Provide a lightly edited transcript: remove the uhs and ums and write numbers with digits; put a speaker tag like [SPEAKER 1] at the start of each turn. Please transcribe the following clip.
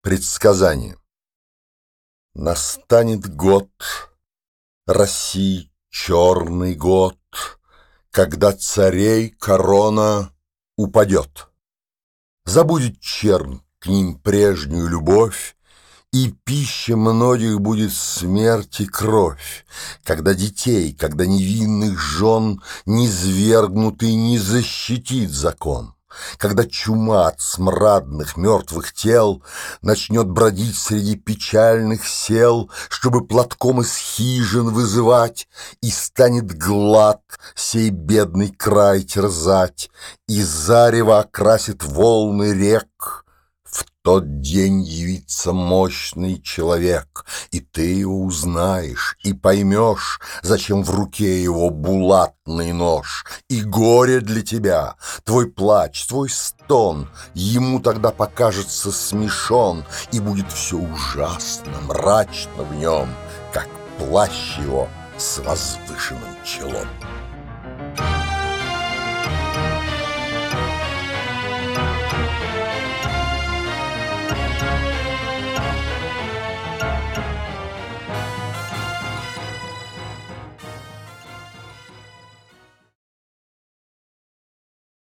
[SPEAKER 1] Предсказание. Настанет год, России черный год, когда царей корона упадет. Забудет чернь к ним прежнюю любовь, и пища многих будет смерть и кровь, когда детей, когда невинных жен низвергнутый не защитит закон. Когда чума от смрадных мертвых тел начнет бродить среди печальных сел, чтобы платком из хижин вызывать, и станет глад сей бедный край терзать, и зарево окрасит волны рек, в тот день явится мощный человек, и ты его узнаешь, и поймешь, зачем в руке его булатный нож. И горе для тебя, твой плач, твой стон, ему тогда покажется смешон, и будет все ужасно, мрачно в нем, как плащ его с возвышенным челом.